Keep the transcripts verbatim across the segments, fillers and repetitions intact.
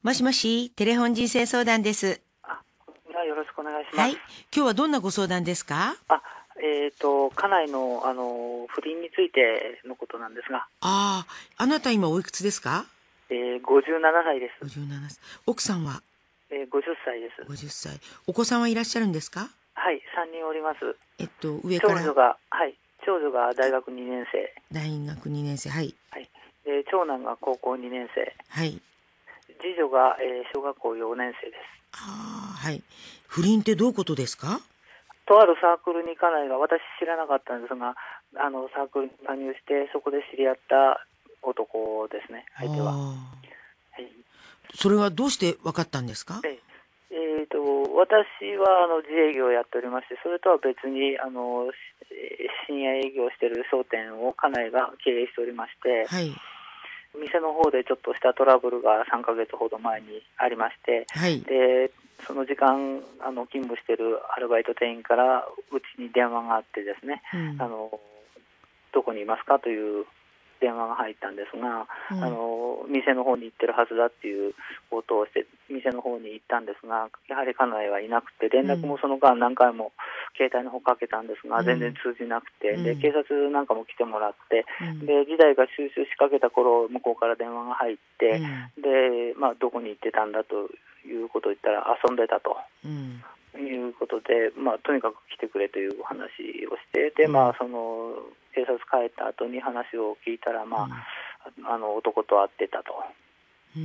もしもし、テレフォン人生相談です。 あ、よろしくお願いします。 はい。今日はどんなご相談ですか？ あ、えっ、と、家内の、あの、不倫についてのことなんですが、 ああ、あなた今おいくつですか？ えー、ごじゅうななさいです。 ごじゅうななさい。奥さんはえー、ごじゅっさいです。 ごじゅっさい。お子さんはいらっしゃるんですか？ はい、さんにんおります。 えっと、上から長女が、はい、長女が大学にねん生。 大学にねん生。はい。 はい。で、長男が高校にねん生。 はい。 次女が、えー小学校よねん生です。 ああ、はい。不倫ってどういうことですか？ とあるサークルに家内が、私知らなかったんですが、あの、サークルに加入して、そこで知り合った男ですね、相手は。 あはい。 あ。それはどうして分かったんですか？ ええーと私はあの自営業をやっておりまして、それとは別にあのし深夜営業している商店を家内が経営しておりまして、 はい。 店の方でちょっとしたトラブルがさんかげつほど前にありまして、 はい。 でその時間あの勤務しているアルバイト店員からうちに電話があってですね、 うん。 あのどこにいますかという電話が入ったんですが、 うん。 あの店の方に行ってるはずだっていうことをして店の方に行ったんですが、やはり家内はいなくて、連絡もその間何回も携帯の方かけたんですが、 うん全然通じなくて、 うんで警察なんかも来てもらって、 うんで事態が収拾しかけた頃、向こうから電話が入っうて、 んで、まあ、どこに行ってたんだということを言ったら、遊んでたとうんいうことで、まあ、とにかく来てくれというお話をして、で、まあ、その警察帰った後に話を聞いたら、まあ、あの男と会ってたと、 うん。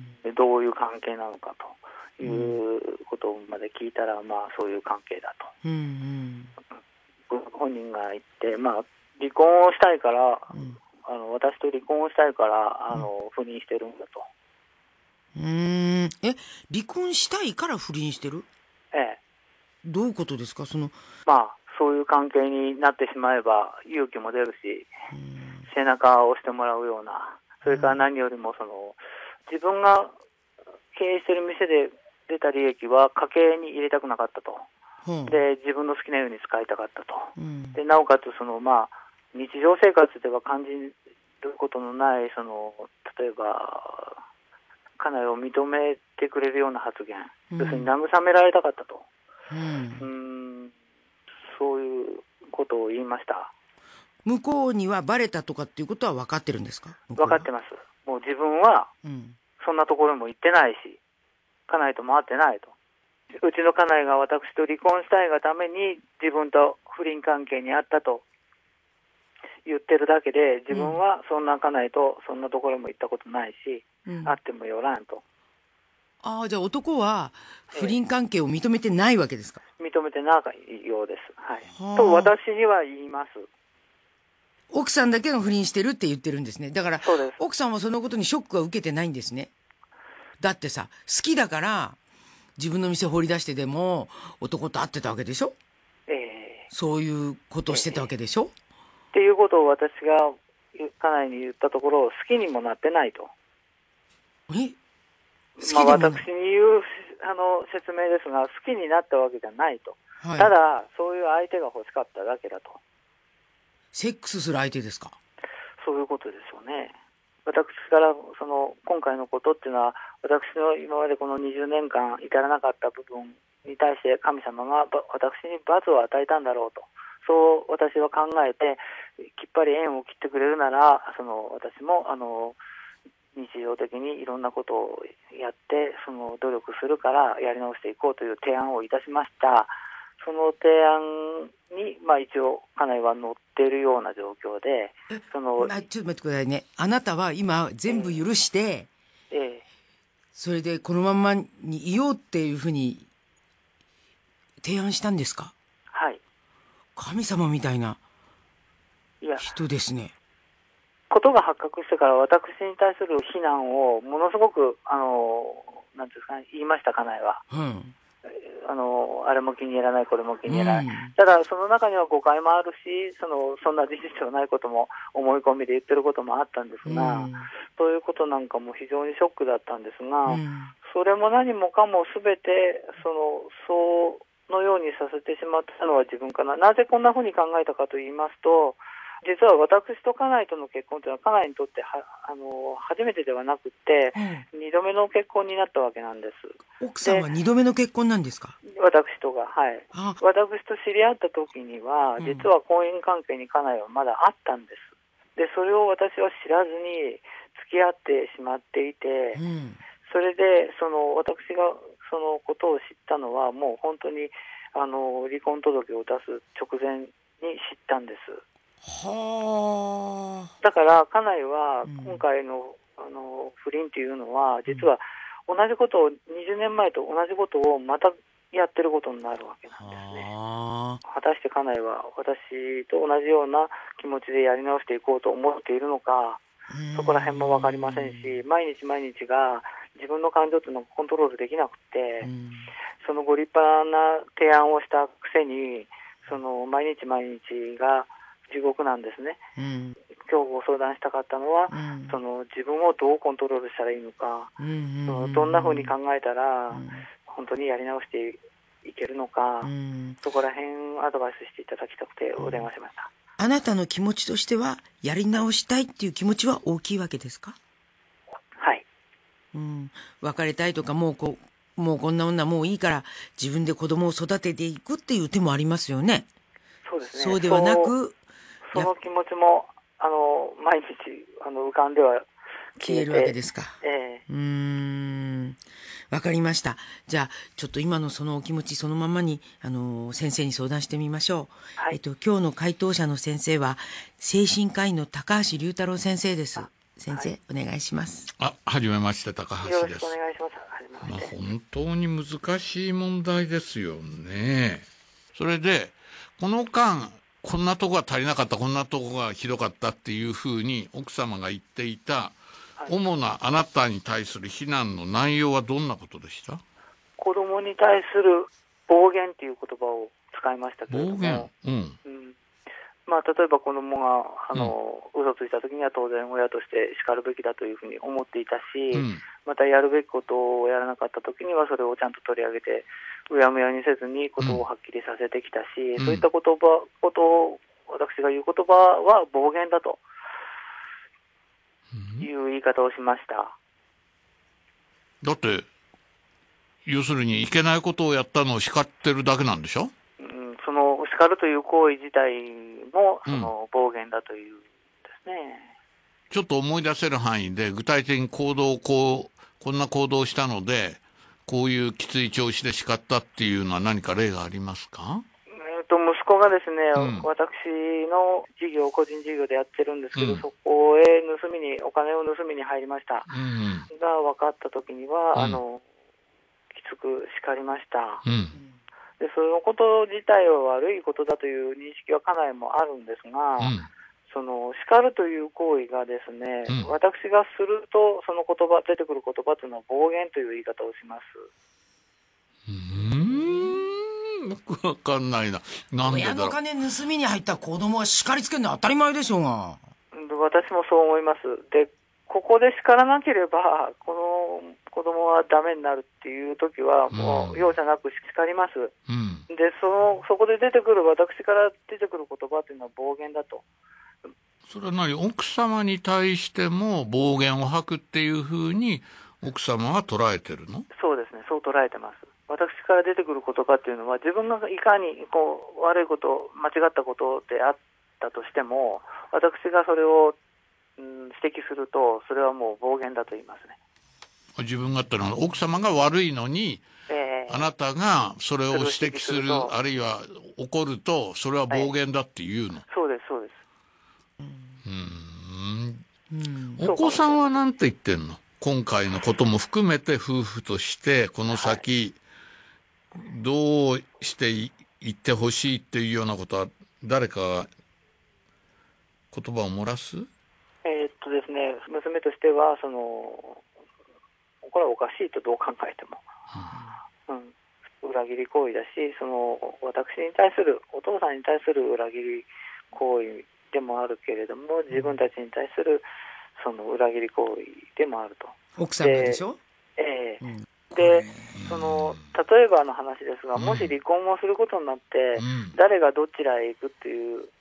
でどういう関係なのかということまで聞いたら、まあ、そういう関係だうんと、本人が言って、まあ、離婚をしたいから、 うんあの私と離婚をしたいからあの不倫してるんだと。 うーん。え、離婚したいから不倫してる？ ええ、 どういうことですか？その、 まあ、そういう関係になってしまえば勇気も出るし、 うーん。 背中を押してもらうような、それから何よりもその自分が経営している店で出た利益は家計に入れたくなかったと。 ほう。 で、自分の好きなように使いたかったと。 うん。 で、なおかつその、まあ、日常生活では感じることのないその、例えば家内を認めてくれるような発言、 うん要するに慰められたかったと、 ううーん。 ん、そういうことを言いました。 向こうにはバレたとかっていうことは分かってるんですか？向こうは。 分かってます。もう自分はうん。 そんなところも行ってないし、家内とも会ってないと。うちの家内が私と離婚したいがために自分と不倫関係にあったと言ってるだけで、自分はそんな家内とそんなところも行ったことないし、 うん。 会ってもよらんと。 ああ、じゃあ男は不え倫関係を認めてないわけですか？ え、認めてないようです。はい。とはあ。 私には言います。 奥さんだけが不倫してるって言ってるんですね。だから、 そうです。 奥さんはそのことにショックは受けてないんですね。だってさ、好きだから、自分の店掘り出してでも男と会ってたわけでしょ？ ええそういうことをしてたわけでしょ？ っていうことを私が家内に言ったところ、好きにもなってないと。 え、好まあ、 きでもない。 私に言うあの説明ですが、好きになったわけじゃないと。 はい。 ただ、そういう相手が欲しかっただけだと。 セックスする相手ですか？ そういうことですよね。私からその今回のことっていうのは、私の今までこのにじゅうねんかん至らなかった部分に対して神様がば私に罰を与えたんだろうと、そう私は考えて、きっぱり縁を切ってくれるなら、その私もあの日常的にいろんなことをやってその努力するからやり直していこうという提案をいたしました。その提案に、まあ、一応家内は乗っているような状況で、そのまあ、ちょっと待ってくださいね。あなたは今全部許して、 ええそれでこのまんまにいようっていうふうに提案したんですか？ はい。 神様みたいないや、 人ですね。 ことが発覚してから私に対する非難をものすごく、あの、なんていうんですかね、言いました、家内は。 うん。 あの、あれも気に入らない、これも気に入らない。 うん。 ただ、その中には誤解もあるし、その、そんな事実はないことも思い込みで言ってることもあったんですうが、 ん。 そういうことなんかも非常にショックだったんですが、 うんそれも何もかもすべて、その、そうのようにさせてしまったのは自分かな。なぜこんなふうに考えたかと言いますと、 実は私と家内との結婚というのは家内にとってはあの初めてではなくて、うん、にどめの結婚になったわけなんです。 奥さんはにどめの結婚なんですか？ 私とが、はい。私と知り合った時には、うん、実は婚姻関係に家内はまだあったんです。で、それを私は知らずに付き合ってしまっていて、うん、それでその私がそのことを知ったのはもう本当にあの離婚届を出す直前に知ったんです。 はあ。 だから家内は今回の、うん、あの不倫というのは実は同じことをにじゅうねんまえと同じことをまたやってることになるわけなんですね。果たして家内は私と同じような気持ちでやり直していこうと思っているのか、そこら辺も分かりませんし、毎日毎日が自分の感情というのをコントロールできなくて、そのご立派な提案をしたくせにその毎日毎日が地獄なんですね。うん、今日ご相談したかったのは、うん、その自分をどうコントロールしたらいいのか、うん、そのどんなふうに考えたら、うん、本当にやり直していけるのか、うん、そこら辺アドバイスしていただきたくてお電話しました。 あなたの気持ちとしてはやり直したいっていう気持ちは大きいわけですか？ はい、 うん、別れたいとかもうこもうこんな女もういいから自分で子供を育てていくっていう手もありますよね。 そうですね。 そうではなくその気持ちもあの毎日あの浮かんでは消えるわけですか。 ええー、うーん、わかりました。じゃあちょっと今のそのお気持ちそのままにあの先生に相談してみましょう。はい、えっと今日の回答者の先生は精神科医の高橋龍太郎先生です。先生、はい、お願いします。 あ、はじめまして高橋です。 よろしくお願いします。 まあ、本当に難しい問題ですよね。それでこの間こんなとこが足りなかった、こんなとこがひどかったっていうふうに奥様が言っていた、はい、主なあなたに対する非難の内容はどんなことでした？ 子供に対する暴言っていう言葉を使いましたけれども、 暴言、うんうんまあ、例えば子供があの、うん、嘘ついた時には当然親として叱るべきだというふうに思っていたし、うん、またやるべきことをやらなかった時にはそれをちゃんと取り上げてうやむやにせずにことをはっきりさせてきたし、うん、そういった言葉ことを私が言う言葉は暴言だという言い方をしました。 だって要するにいけないことをやったのを叱ってるだけなんでしょ？ うん、その叱るという行為自体もその暴言だというですね、 うん、ちょっと思い出せる範囲で具体的に行動をこうこんな行動をしたのでこういうきつい調子で叱ったっていうのは何か例がありますか？ えー、と息子がですね、うん、私の事業個人事業でやってるんですけど、うん、そこへ盗みにお金を盗みに入りました、うん、が分かった時には、うん、あのきつく叱りました、うんでそのこと自体は悪いことだという認識は家内もあるんですが、うん、その叱るという行為がですね、うん、私がするとその言葉出てくる言葉というのは暴言という言い方をします。 うーん、よくわかんないな。なんでだろう。 親の金盗みに入った子供は叱りつけるのは当たり前でしょうが。 私もそう思います。でここで叱らなければこの子供はダメになるっていう時はもう容赦なく叱ります、うん、で そ, のそこで出てくる私から出てくる言葉というのは暴言だと。 それは何、奥様に対しても暴言を吐くっていうふうに奥様は捉えてるの？ そうですね、そう捉えてます。私から出てくる言葉っていうのは自分がいかにこう悪いこと間違ったことであったとしても私がそれをうん、指摘するとそれはもう暴言だと言いますね。 自分があったのは奥様が悪いのに、えー、あなたがそれを指摘するあるいは怒るとそれは暴言だって言うの、はい、 そうですそうです。 うーん、お子さんは何て言ってんの？今回のことも含めて夫婦としてこの先、はい、どうしていってほしいっていうようなことは誰かが言葉を漏らす？ えー、っとですね、娘としてはそのこれはおかしいとどう考えても、うん、裏切り行為だしその私に対するお父さんに対する裏切り行為でもあるけれども自分たちに対するその裏切り行為でもあると。 奥さんがでしょ？ ええーうん、でその例えばの話ですが、うん、もし離婚をすることになって、うん、誰がどちらへ行くっていう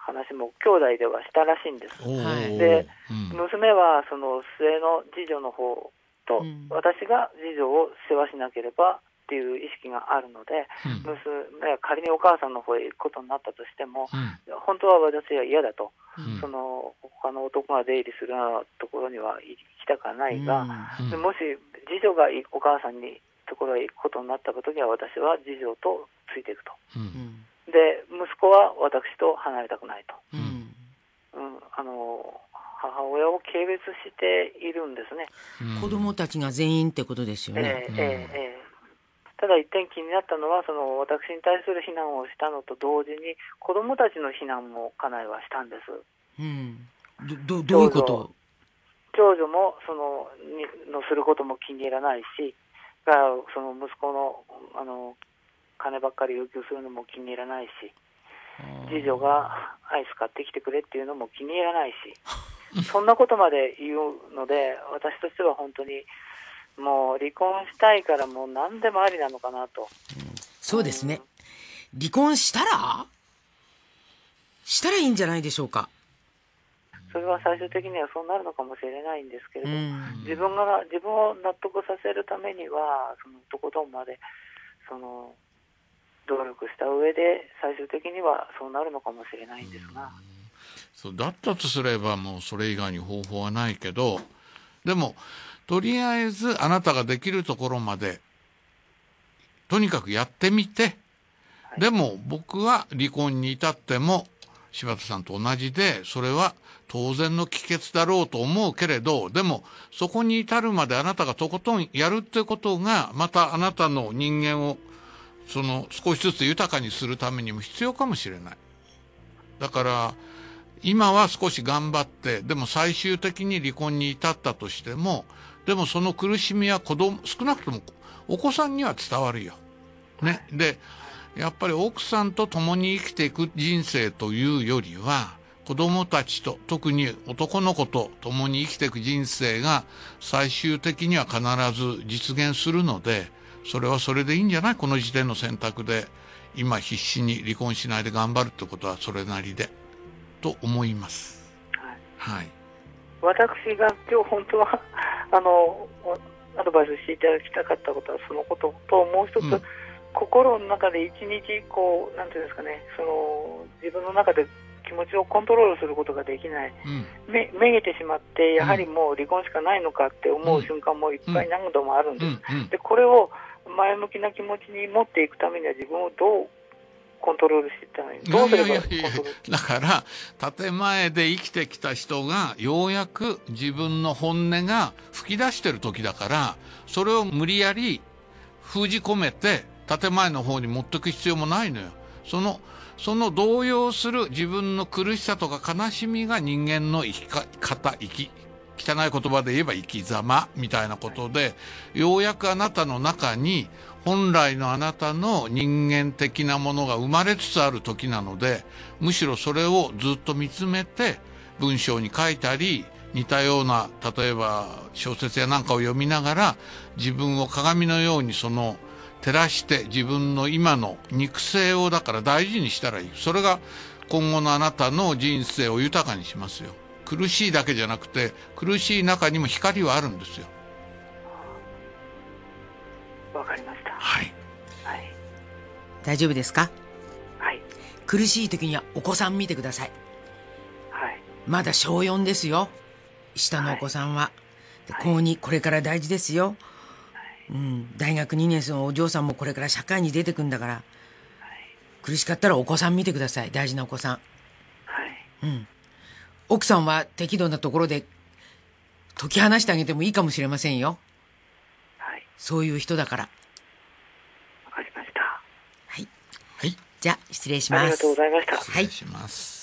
話も兄弟ではしたらしいんです。 はいで、 うん娘はその末の次女の方と、 うん私が次女を世話しなければっていう意識があるので、 うん娘が仮にお母さんの方へ行くことになったとしても、 うん本当は私は嫌だと、 うんその他の男が出入りするようなところには行きたくはないが、 うんでもし次女がお母さんにところへ行くことになった時は、私は次女とついていくと。 ううんんで、息子は私と離れたくないと。 うんうん、あの母親を軽蔑しているんですね。 うん子供たちが全員ってことですよえね。 えええええただ一点気になったのは、その私に対する非難をしたのと同時に子供たちの非難も家内はしたんです。 うんどどどういうこと長女もそのにのすることも気に入らないし、がその息子のあの金ばっかり要求するのも気に入らないし、次女がアイス買ってきてくれっていうのも気に入らないし、そんなことまで言うので、私としては本当にもう離婚したいからもう何でもありなのかなと。 そうですね。離婚したらしたらいいんじゃないでしょうか。 それは最終的にはそうなるのかもしれないんですけれど、 うん自分が自分を納得させるためにはそのとことんまでその努力した上で最終的にはそうなるのかもしれないんですが、 そうだったとすればもうそれ以外に方法はないけど、でもとりあえずあなたができるところまでとにかくやってみて、 はい、 でも僕は離婚に至っても柴田さんと同じで、それは当然の帰結だろうと思うけれど、でもそこに至るまであなたがとことんやるってことがまたあなたの人間をその少しずつ豊かにするためにも必要かもしれない。だから今は少し頑張って、でも最終的に離婚に至ったとしても、でもその苦しみは子供、少なくともお子さんには伝わるよ。ね。で、やっぱり奥さんと共に生きていく人生というよりは、子供たちと、特に男の子と共に生きていく人生が最終的には必ず実現するので、それはそれでいいんじゃない？この時点の選択で、今必死に離婚しないで頑張るってことはそれなりで、と思います。 はいはい。 私が今日本当はあのアドバイスしていただきたかったことはそのことと、もう一つ、うん、心の中で一日こうなんていうんですかね、その自分の中で気持ちをコントロールすることができない、うん、めめげてしまって、やはりもう離婚しかないのかって思う瞬間もいっぱい何度もあるんです、うんうん、でこれを前向きな気持ちに持っていくためには自分をどうコントロールしていったのにどうすればいい？いやいやいや、 だから建前で生きてきた人がようやく自分の本音が吹き出してる時だから、それを無理やり封じ込めて建前の方に持っていく必要もないのよ。そのその動揺する自分の苦しさとか悲しみが人間の生き方、生き汚い言葉で言えば生き様みたいなことで、ようやくあなたの中に本来のあなたの人間的なものが生まれつつある時なので、むしろそれをずっと見つめて文章に書いたり、似たような例えば小説やなんかを読みながら自分を鏡のようにその照らして自分の今の肉声をだから大事にしたらいい。それが今後のあなたの人生を豊かにしますよ。苦しいだけじゃなくて苦しい中にも光はあるんですよ。 わかりました。 はい、 はい、 大丈夫ですか？ はい。 苦しい時にはお子さん見てください。 はい。 まだ小よんですよ、下のお子さんは。はい、高にこれから大事ですよ。うん、大学にねん生のお嬢さんもこれから社会に出てくんだから、はい、苦しかったらお子さん見てください。大事なお子さん。 はい。 うん。奥さんは適度なところで解き放してあげてもいいかもしれませんよ。 はい。 そういう人だから。 わかりました。 はい。 はい。 じゃあ失礼します。 ありがとうございました。 失礼します。